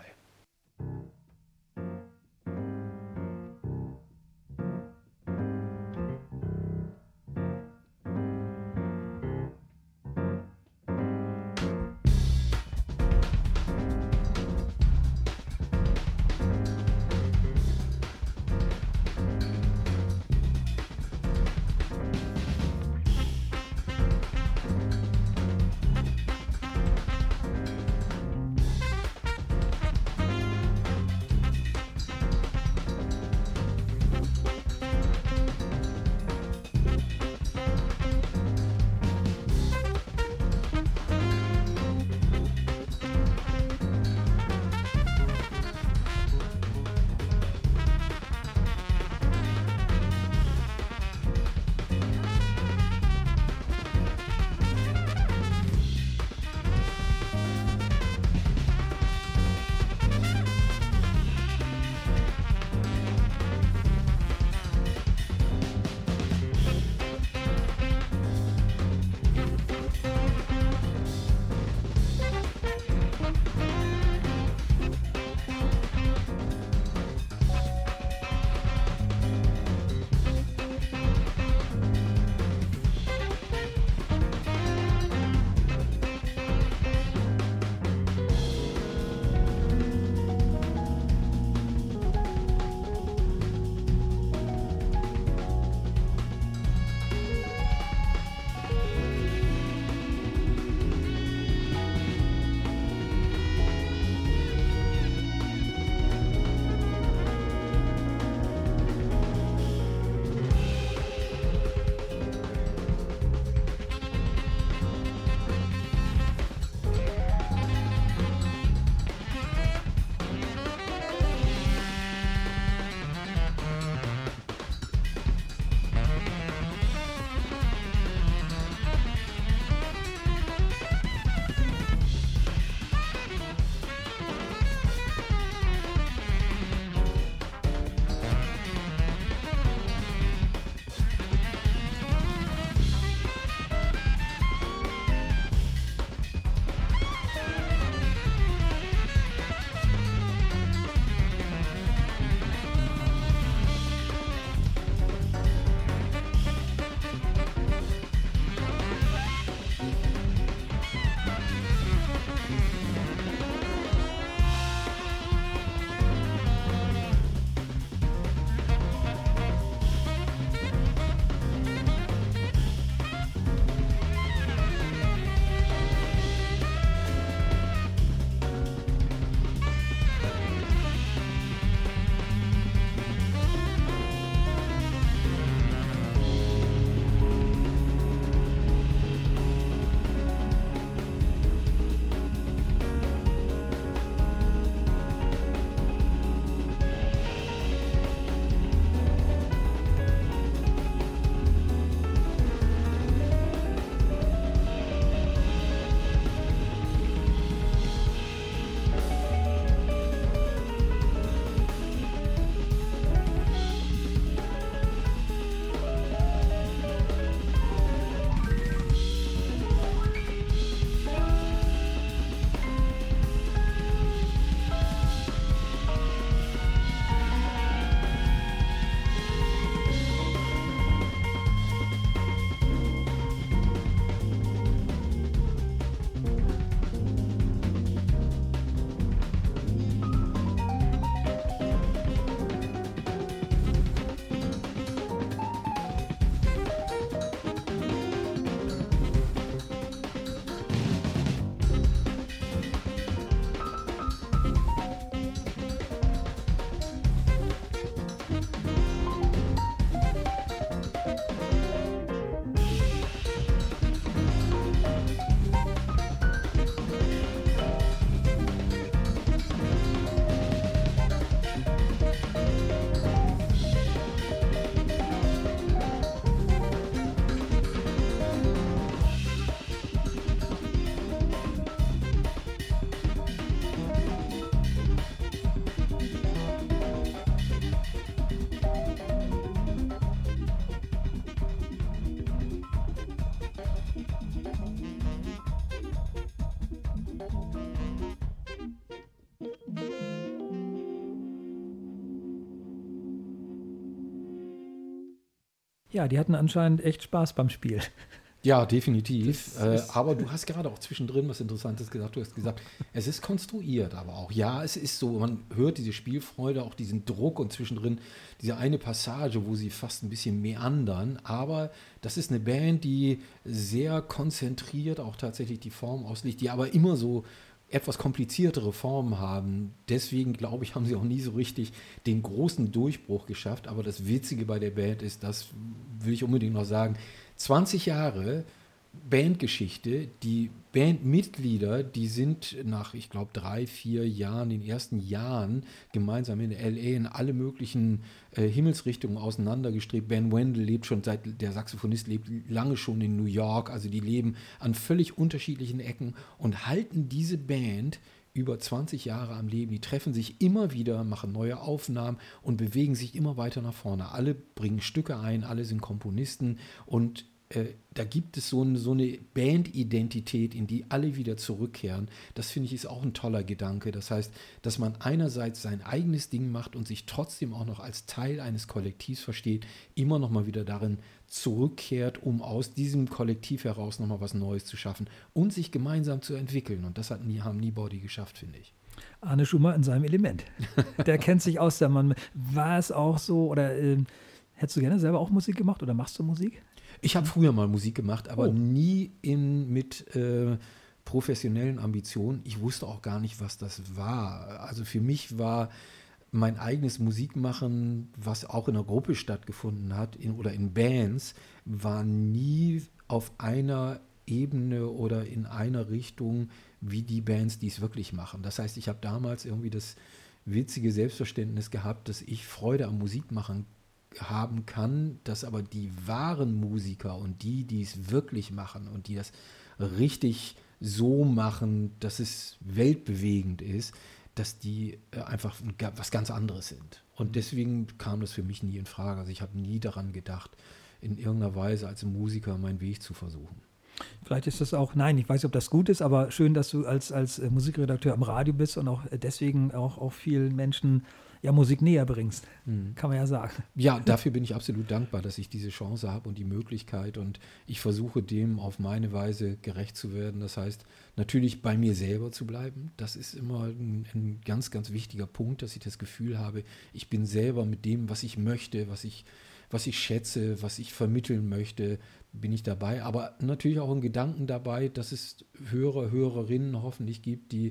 S3: Ja, die hatten anscheinend echt Spaß beim Spiel.
S4: Ja, definitiv. Aber du hast gerade auch zwischendrin was Interessantes gesagt. Du hast gesagt, es ist konstruiert, aber auch. Ja, es ist so, man hört diese Spielfreude, auch diesen Druck und zwischendrin diese eine Passage, wo sie fast ein bisschen meandern. Aber das ist eine Band, die sehr konzentriert auch tatsächlich die Form auslegt, die aber immer so etwas kompliziertere Formen haben. Deswegen, glaube ich, haben sie auch nie so richtig den großen Durchbruch geschafft. Aber das Witzige bei der Band ist, das will ich unbedingt noch sagen, 20 Jahre Bandgeschichte, die Bandmitglieder, die sind nach, ich glaube, 3-4 Jahren, den ersten Jahren gemeinsam in L.A. in alle möglichen Himmelsrichtungen auseinandergestrebt. Ben Wendell lebt schon der Saxophonist lebt lange schon in New York, also die leben an völlig unterschiedlichen Ecken und halten diese Band über 20 Jahre am Leben. Die treffen sich immer wieder, machen neue Aufnahmen und bewegen sich immer weiter nach vorne. Alle bringen Stücke ein, alle sind Komponisten und da gibt es so eine Bandidentität, in die alle wieder zurückkehren. Das finde ich ist auch ein toller Gedanke. Das heißt, dass man einerseits sein eigenes Ding macht und sich trotzdem auch noch als Teil eines Kollektivs versteht, immer noch mal wieder darin zurückkehrt, um aus diesem Kollektiv heraus noch mal was Neues zu schaffen und sich gemeinsam zu entwickeln. Und das haben Nobody geschafft, finde ich.
S3: Arne Schumer in seinem Element. Der kennt sich aus, der Mann. War es auch so, oder hättest du gerne selber auch Musik gemacht oder machst du Musik?
S4: Ich habe früher mal Musik gemacht, aber nie mit professionellen Ambitionen. Ich wusste auch gar nicht, was das war. Also für mich war mein eigenes Musikmachen, was auch in einer Gruppe stattgefunden hat oder in Bands, war nie auf einer Ebene oder in einer Richtung wie die Bands, die es wirklich machen. Das heißt, ich habe damals irgendwie das witzige Selbstverständnis gehabt, dass ich Freude am Musikmachen haben kann, dass aber die wahren Musiker und die es wirklich machen und die das richtig so machen, dass es weltbewegend ist, dass die einfach was ganz anderes sind. Und deswegen kam das für mich nie in Frage. Also ich habe nie daran gedacht, in irgendeiner Weise als Musiker meinen Weg zu versuchen.
S3: Vielleicht ist das auch, nein, ich weiß nicht, ob das gut ist, aber schön, dass du als Musikredakteur am Radio bist und auch deswegen auch vielen Menschen ja Musik näher bringst, kann man ja sagen.
S4: Ja, dafür bin ich absolut dankbar, dass ich diese Chance habe und die Möglichkeit und ich versuche dem auf meine Weise gerecht zu werden. Das heißt, natürlich bei mir selber zu bleiben. Das ist immer ein ganz, ganz wichtiger Punkt, dass ich das Gefühl habe, ich bin selber mit dem, was ich möchte, was ich schätze, was ich vermitteln möchte, bin ich dabei. Aber natürlich auch einen Gedanken dabei, dass es Hörerinnen hoffentlich gibt, die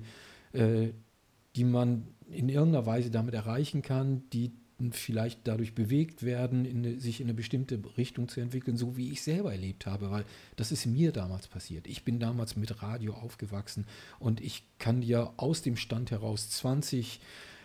S4: man in irgendeiner Weise damit erreichen kann, die vielleicht dadurch bewegt werden, sich in eine bestimmte Richtung zu entwickeln, so wie ich selber erlebt habe, weil das ist mir damals passiert. Ich bin damals mit Radio aufgewachsen und ich kann dir aus dem Stand heraus 20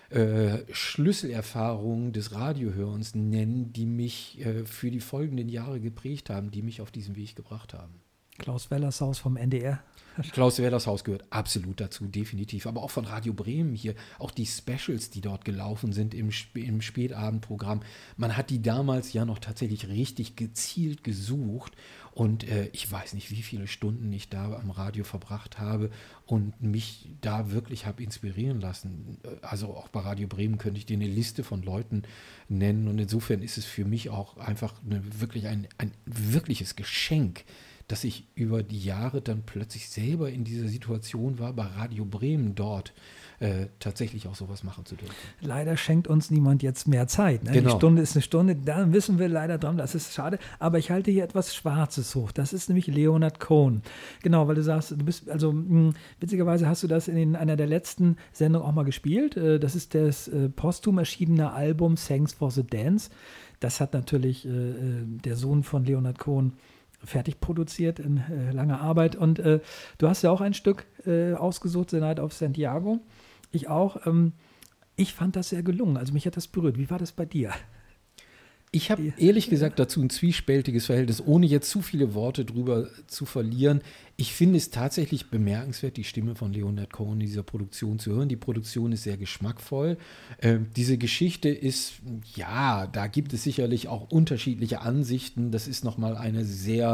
S4: Schlüsselerfahrungen des Radiohörens nennen, die mich für die folgenden Jahre geprägt haben, die mich auf diesen Weg gebracht haben.
S3: Klaus Wellershaus vom NDR.
S4: Klaus Wellershaus gehört absolut dazu, definitiv. Aber auch von Radio Bremen hier, auch die Specials, die dort gelaufen sind im Spätabendprogramm. Man hat die damals ja noch tatsächlich richtig gezielt gesucht. Und ich weiß nicht, wie viele Stunden ich da am Radio verbracht habe und mich da wirklich habe inspirieren lassen. Also auch bei Radio Bremen könnte ich dir eine Liste von Leuten nennen. Und insofern ist es für mich auch einfach wirklich ein wirkliches Geschenk, dass ich über die Jahre dann plötzlich selber in dieser Situation war, bei Radio Bremen dort tatsächlich auch sowas machen zu dürfen.
S3: Leider schenkt uns niemand jetzt mehr Zeit. Ne?
S4: Genau.
S3: Die Stunde ist eine Stunde, da wissen wir leider dran, das ist schade. Aber ich halte hier etwas Schwarzes hoch. Das ist nämlich Leonard Cohen. Genau, weil du sagst, du bist, also witzigerweise hast du das in einer der letzten Sendungen auch mal gespielt. Das ist das posthum erschienene Album Thanks for the Dance. Das hat natürlich der Sohn von Leonard Cohen fertig produziert in langer Arbeit. Und du hast ja auch ein Stück ausgesucht, The Night of Santiago. Ich auch. Ich fand das sehr gelungen. Also mich hat das berührt. Wie war das bei dir?
S4: Ich habe ehrlich gesagt dazu ein zwiespältiges Verhältnis, ohne jetzt zu viele Worte drüber zu verlieren. Ich finde es tatsächlich bemerkenswert, die Stimme von Leonard Cohen in dieser Produktion zu hören. Die Produktion ist sehr geschmackvoll. Diese Geschichte ist, ja, da gibt es sicherlich auch unterschiedliche Ansichten. Das ist nochmal eine sehr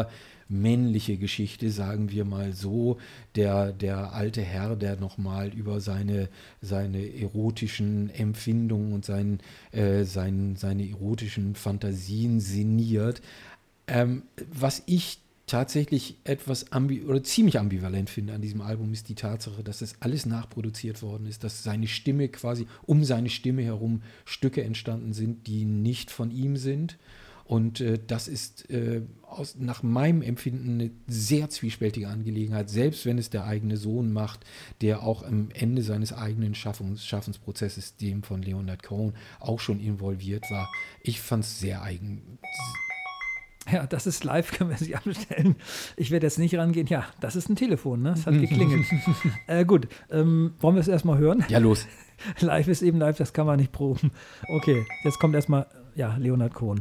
S4: männliche Geschichte, sagen wir mal so. Der alte Herr, der nochmal über seine erotischen Empfindungen und seine erotischen Fantasien sinniert. Was ich tatsächlich etwas ziemlich ambivalent finde an diesem Album, ist die Tatsache, dass das alles nachproduziert worden ist, dass seine Stimme quasi um seine Stimme herum Stücke entstanden sind, die nicht von ihm sind. Und das ist nach meinem Empfinden eine sehr zwiespältige Angelegenheit, selbst wenn es der eigene Sohn macht, der auch am Ende seines eigenen Schaffensprozesses, dem von Leonard Cohen, auch schon involviert war. Ich fand es sehr eigen.
S3: Ja, das ist live, können wir sie abstellen. Ich werde jetzt nicht rangehen. Ja, das ist ein Telefon, ne? Es hat geklingelt. Gut, wollen wir es erstmal hören?
S4: Ja, los.
S3: Live ist eben live, das kann man nicht proben. Okay, jetzt kommt erstmal, Leonard Cohen.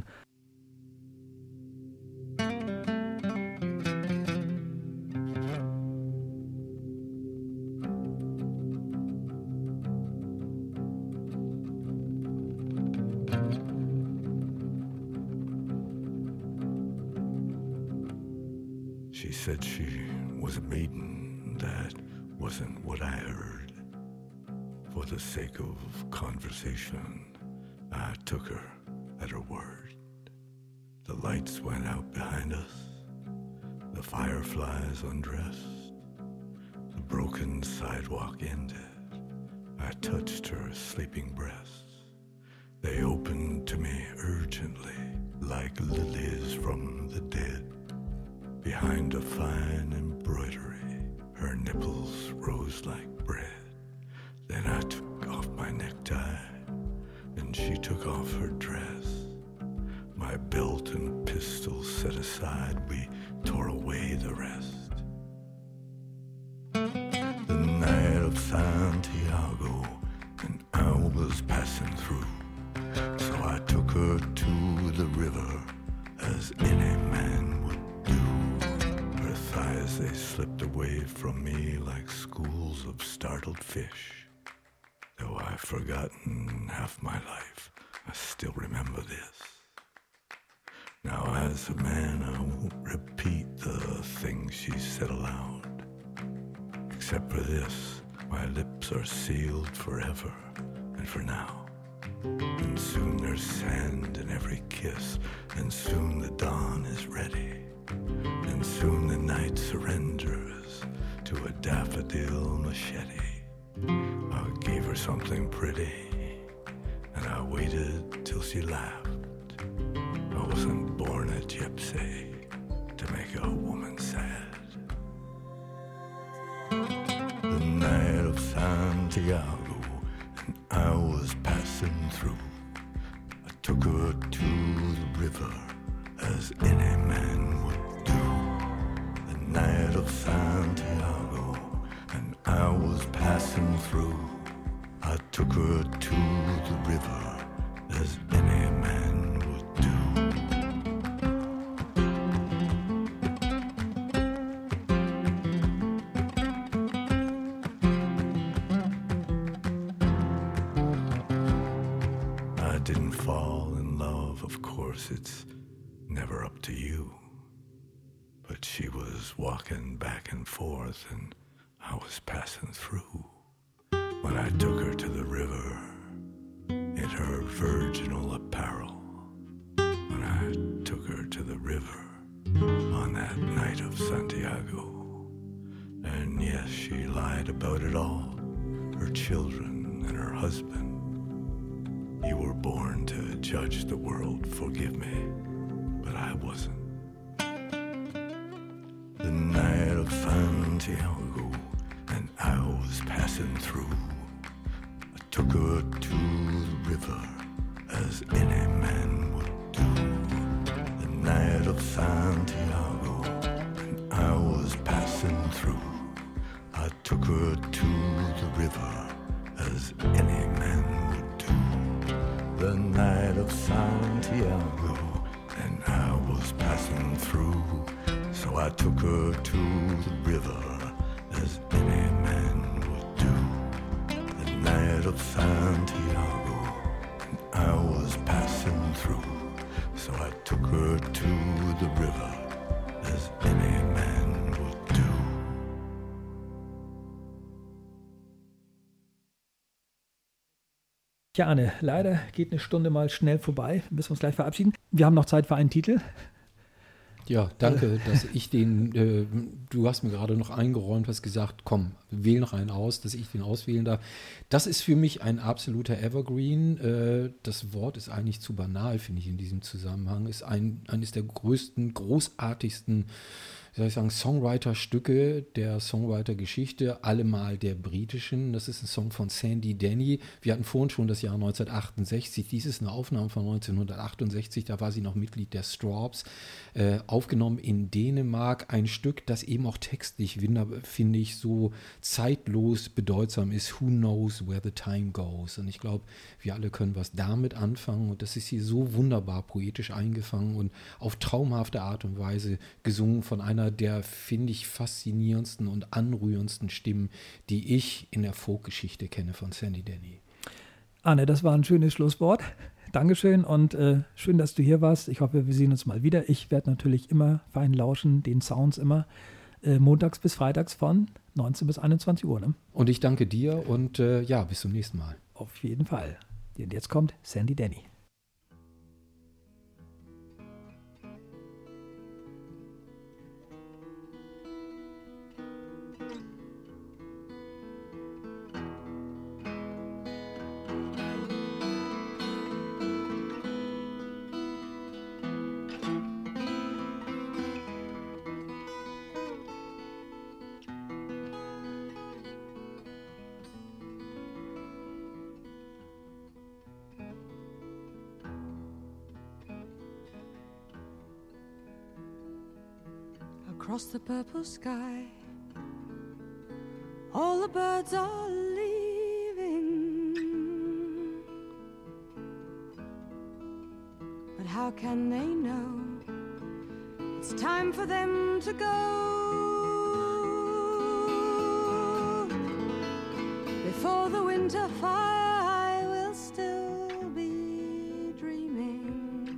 S8: She said she was a maiden. That wasn't what I heard. For the sake of conversation, I took her at her word. The lights went out behind us. The fireflies undressed. The broken sidewalk ended. I touched her sleeping breasts. They opened to me urgently, like lilies from the dead. Behind a fine embroidery, her nipples rose like bread. Then I took off my necktie, and she took off her dress. My belt and pistol set aside, we tore away the rest. The night of Santiago, and I was passing through. So I took her to the river, as any man would do. Her thighs, they slipped away from me like schools of startled fish. Though I've forgotten half my life, I still remember this. Now as a man, I won't repeat the things she said aloud. Except for this, my lips are sealed forever and for now. And soon there's sand in every kiss, and soon the dawn is ready. And soon the night surrenders to a daffodil machete. I gave her something pretty, and I waited till she laughed. I wasn't born a gypsy to make a woman sad. The night of Santiago, and I was passing through. I took her to the river, as any man would do. The night of Santiago, and I was passing through. I took her to the river, as any man would do. I didn't fall in love, of course, it's never up to you. But she was walking back and forth, and I was passing through. When I took her to the river, in her virginal apparel. When I took her to the river, on that night of Santiago. And yes, she lied about it all, her children and her husband. You were born to judge the world, forgive me, but I wasn't. The night of Santiago, and I was passing through. I took her to the river, as any man would do. The night of Santiago, and I was passing through. I took her to the river, as any man would do. The night of Santiago, and I was passing through. So I took her to the river, as any man would do. The night of Santiago, and I was passing through. So I took her to the river, as as any man would do.
S3: Ja, Arne, leider geht eine Stunde mal schnell vorbei. Wir müssen uns gleich verabschieden. Wir haben noch Zeit für einen Titel.
S4: Ja, danke, dass ich du hast mir gerade noch eingeräumt, hast gesagt, komm, wähl noch einen aus, dass ich den auswählen darf. Das ist für mich ein absoluter Evergreen. Das Wort ist eigentlich zu banal, finde ich, in diesem Zusammenhang. Ist eines der größten, großartigsten, wie soll ich sagen, Songwriter-Stücke der Songwriter-Geschichte, allemal der britischen. Das ist ein Song von Sandy Denny. Wir hatten vorhin schon das Jahr 1968. Dies ist eine Aufnahme von 1968. Da war sie noch Mitglied der Strawbs. Aufgenommen in Dänemark. Ein Stück, das eben auch textlich, finde ich, so zeitlos bedeutsam ist. Who knows where the time goes? Und ich glaube, wir alle können was damit anfangen. Und das ist hier so wunderbar poetisch eingefangen und auf traumhafte Art und Weise gesungen von einer der, finde ich, faszinierendsten und anrührendsten Stimmen, die ich in der Folkgeschichte kenne von Sandy Denny.
S3: Arne, das war ein schönes Schlusswort. Dankeschön und schön, dass du hier warst. Ich hoffe, wir sehen uns mal wieder. Ich werde natürlich immer fein lauschen, den Sounds immer, montags bis freitags von 19 bis 21 Uhr. Ne?
S4: Und ich danke dir und bis zum nächsten Mal.
S3: Auf jeden Fall. Und jetzt kommt Sandy Denny.
S9: Across the purple sky, all the birds are leaving. But how can they know it's time for them to go? Before the winter fire, I will still be dreaming.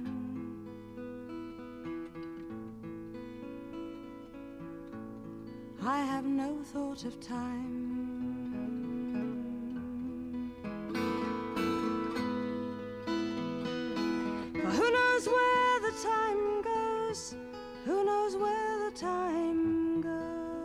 S9: I have no thought of time. For who knows where the time goes? Who knows where the time goes?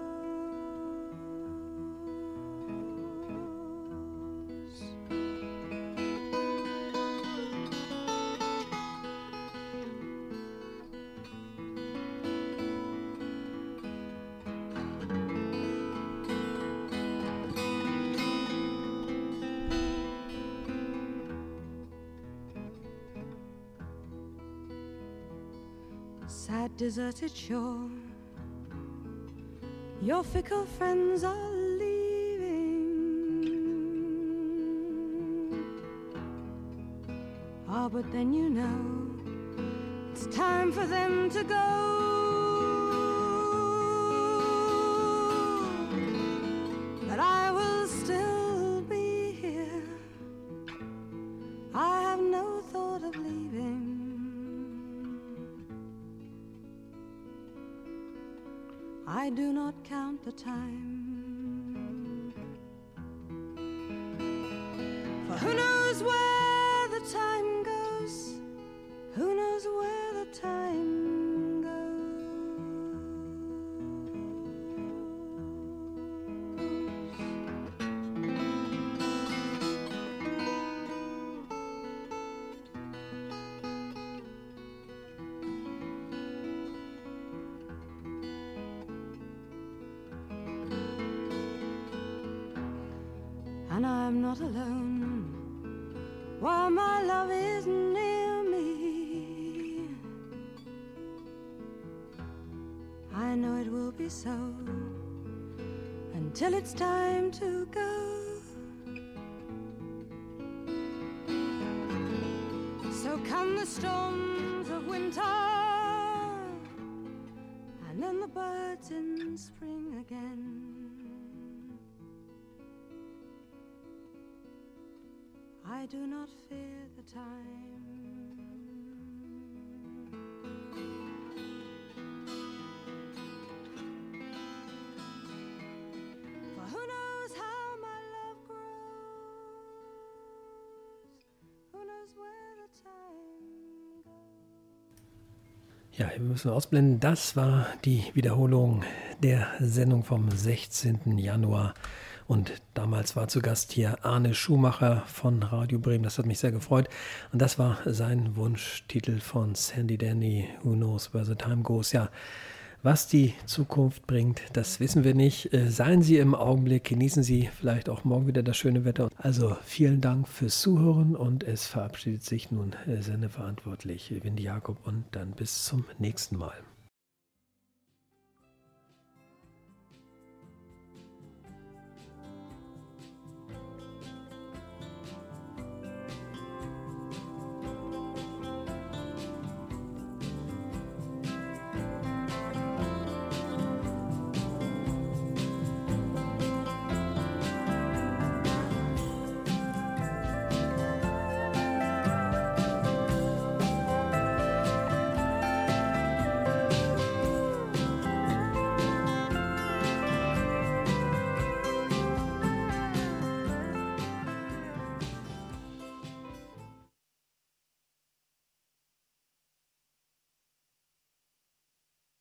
S9: Sad deserted shore, your fickle friends are leaving. Ah, but then you know it's time for them to go. But I will still be here. I have no thought of leaving. I do not count the time. For who knows where the time goes? Who knows where the time goes? And I'm not alone while my love is near me. I know it will be so until it's time to go. So come the storms of winter and then the birds in spring again. I do not fear the time.
S1: Ja, wir müssen ausblenden. Das war die Wiederholung der Sendung vom 16. Januar. Und damals war zu Gast hier Arne Schumacher von Radio Bremen. Das hat mich sehr gefreut. Und das war sein Wunschtitel von Sandy Denny, Who Knows Where the Time Goes. Ja, was die Zukunft bringt, das wissen wir nicht. Seien Sie im Augenblick, genießen Sie vielleicht auch morgen wieder das schöne Wetter. Also vielen Dank fürs Zuhören und es verabschiedet sich nun sendeverantwortlich Windy Jakob und dann bis zum nächsten Mal.